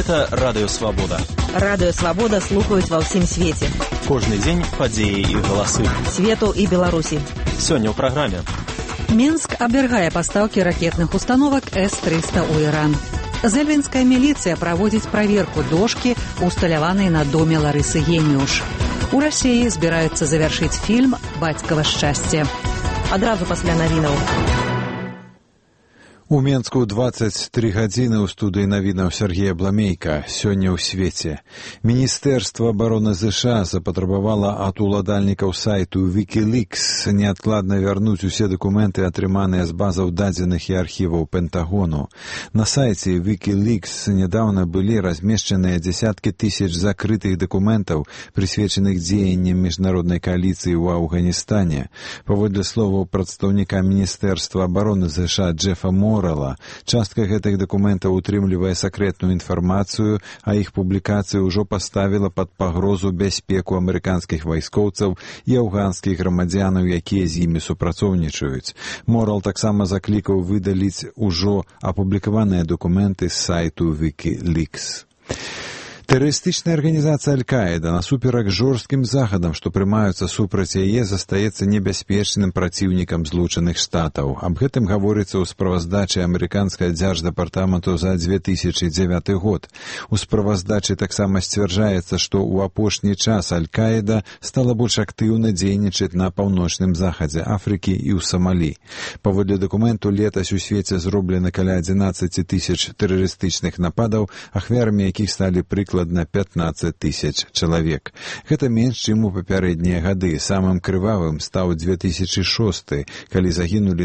Гэта Радыё Свабода. Радыё Свабода слухаюць ва ўсім свеце. Кожны дзень падзеі і галасы. Свету і Беларусі. Сёння ў праграме. Мінск абвяргае пастаўкі ракетных установак С-300 ў Іран. Зэльвінская міліцыя праводзіць праверку дошкі, усталяванай на доме Ларысы Геніуш. У Расіі збіраюцца завяршыць фільм «Бацькава шчасце». Адразу пасля навінаў. У Менску 23 гадзіны ў студыі навінаў Сергея Бламейка. Сёння ў свеце. Міністэрства абароны ЗША запатрабавала ад уладальнікаў сайту Wikileaks неадкладна вярнуць усе дакументы, атрыманыя з базаў дадзеных і архіваў Пентагону. На сайце Wikileaks нядаўна былі размешчаныя дзесяткі тысяч закрытых дакументаў, прысвечаных дзеянням міжнароднай кааліцыі ў Афганістане. Паводле словаў прадстаўніка Міністэрства абароны ЗША Джефа частка гэтых дакументаў утрымлівае сакрэтную інфармацыю, а іх публікацыя ўжо паставіла пад пагрозу бяспеку амерыканскіх вайскоўцаў і афганскіх грамадзянаў, якія з імі супрацоўнічаюць. Морал таксама заклікаў выдаліць ужо апублікаваныя дакументы з сайту Wikileaks. Тэрарыстычная арганізацыя Аль-Каіда насуперак жорсткім захадам, што прымаюцца супраць яе, застаецца небяспечным праціўнікам Злучаных Штатаў. Аб гэтым гаворыцца ў справаздачы амерыканскага дзярждэпартаменту за 2009 год. У справаздачы таксама сцвярджаецца, што ў апошні час Аль-Каіда стала больш актыўна дзейнічаць на паўночным захадзе Афрыкі і ў Самалі. Паводле дакументу, летась у свеце зроблена каля 11 тысяч тэрарыстычных нападаў, ахвярамі якіх сталі прыкладна 15 тысяч чалавек. Гэта менш, чым у папярэднія гады. Самым крывавым стаў 2006, калі загінулі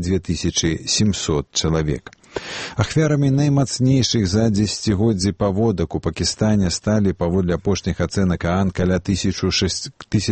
22 700 чалавек. Ахвярамі наймацнейшых за дзесяцігоддзі паводак у Пакістане сталі, паводле апошніх ацэнак ААН, каля 1600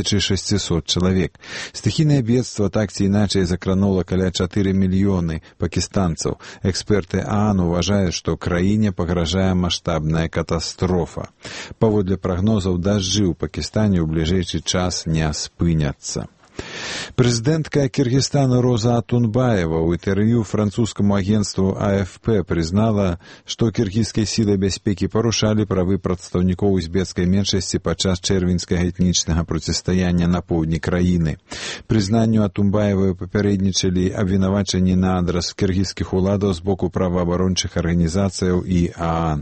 чалавек. Стыхійнае бедства так ці іначай закранула каля 4 мільёны пакістанцаў. Эксперты ААН уважаюць, што краіне пагражае маштабная катастрофа. Паводле прагнозаў, дажджы ў Пакістане ў бліжэйшы час не спыняцца. Прэзідэнтка Кыргызстана Роза Атунбаева ў інтэрв'ю французскаму агенцтву АФП прызнала, што кіргізскія сілы бяспекі парушалі правы прадстаўнікоў узбецкай меншасці падчас чэрвеньскага этнічнага процістаяння на поўдні краіны. Прызнанню Атунбаевай папярэднічалі абвінавачанні на адрас кіргізскіх уладаў з боку праваабарончых арганізацыяў і ААН.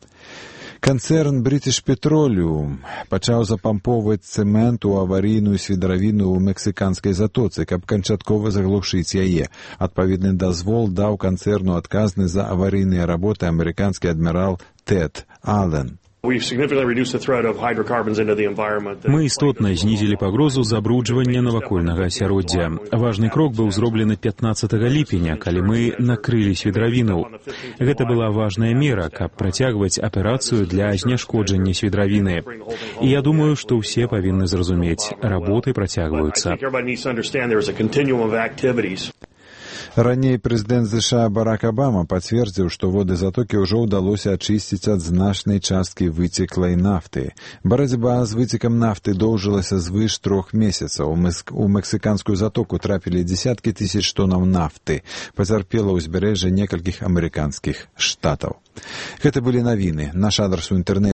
Канцэрн British Petroleum пачаў запампоўваць цэмент у аварыйную свідравіну ў мексіканскай затоцы, каб канчаткова заглушыць яе. Адпаведны дазвол даў канцэрну адказны за аварыйныя работы амерыканскі адмірал Тэд Аллен. Мы істотна знізілі пагрозу забруджвання навакольнага асяроддзя. Важны крок быў зроблены 15 ліпеня, калі мы накрылі свідравіну. Гэта была важная мера, каб працягваць аперацыю для зняшкоджання свідравіны. І я думаю, што ўсе павінны зразумець, работы працягваюцца. Раней прэзідэнт ЗША Барак Абама пацвердзіў, што воды затокі ўжо ўдалося ачысціць ад значнай часткі выцеклай нафты. Барацьба з выцекам нафты доўжылася звыш 3 месяцаў. У мексіканскую затоку трапілі дзесяткі тысяч тонаў нафты. Пацярпела ўзбярэжжа некалькіх амерыканскіх штатаў. Гэта былі навіны. Наш адрас у інтэрнэце